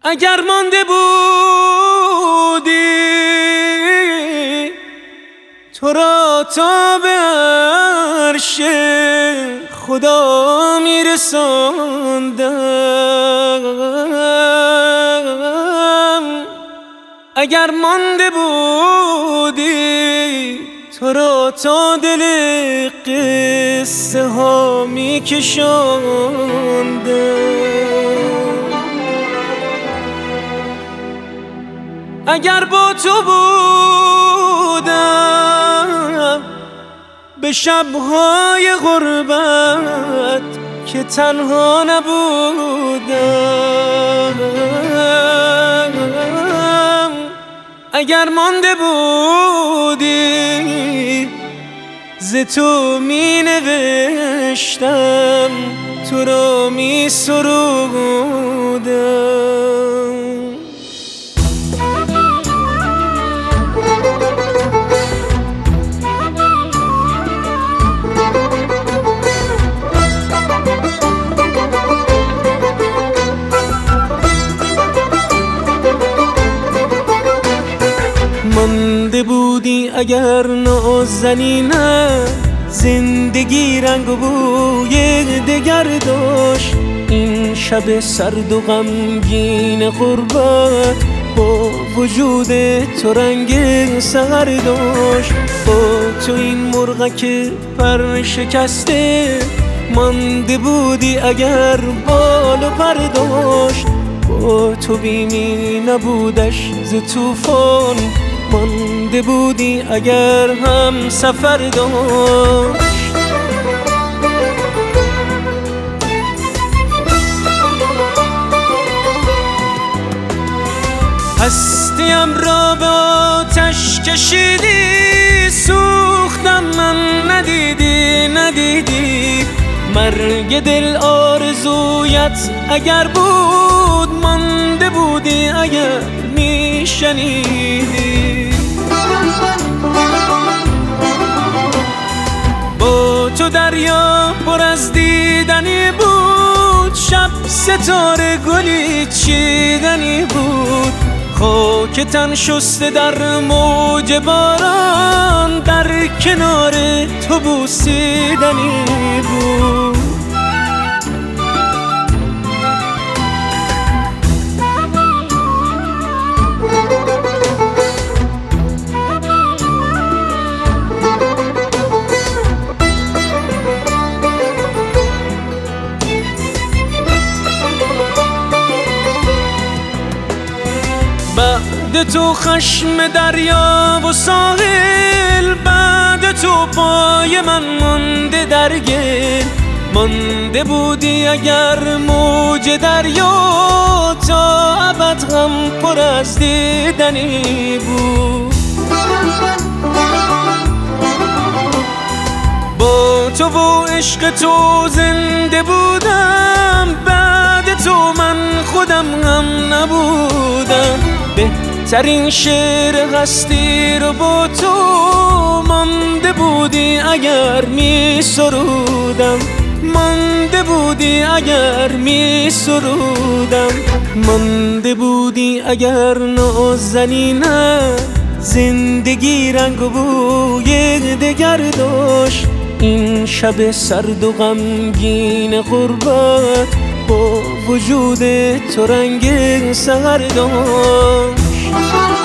اگر مانده بودی تو را تا به عرش خدا میرساندم، اگر مانده بودی تو را تا دل قصه ها میکشاندم. اگر با تو بودم به شبهای غربت که تنها نبودم، اگر مانده بودی ز تو می نوشتم، تو را می سرودم. مانده بودی اگر نازنینم، زندگی رنگ و بوی دگر داشت. این شب سرد و غمگین غربت با وجود تو رنگ سحر داشت. با تو این مرغک پر شکسته مانده بودی اگر بال و پر داشت. با تو بیمی نبودش ز طوفان، مانده بودی اگر هم سفر داشت. هستیم را به آتش کشیدی، سوختم من ندیدی مرگ دل آرزویت اگر بود، مانده بودی اگر میشنیدی. با تو دریا پر از دیدنی بود، شب ستاره گلی چیدنی بود. خاک تن شسته در موج باران، در کنار تو بوسیدنی بود. بعد تو خشم دریا و ساحل، بعد تو پای من مانده در گل. مانده بودی اگر موج دریا، تا ابد غم پر از دیدنی بود. با تو و عشق تو زنده بودم، بعد تو من خودم هم نبودم. بهترین شعر هستی رو با تو مانده بودی اگر می سرودم، مانده بودی اگر می سرودم. مانده بودی اگر نازنینم، زندگی رنگ و بوی دگر داشت. این شب سرد و غمگین غربت با وجود تو رنگ سحر داشت.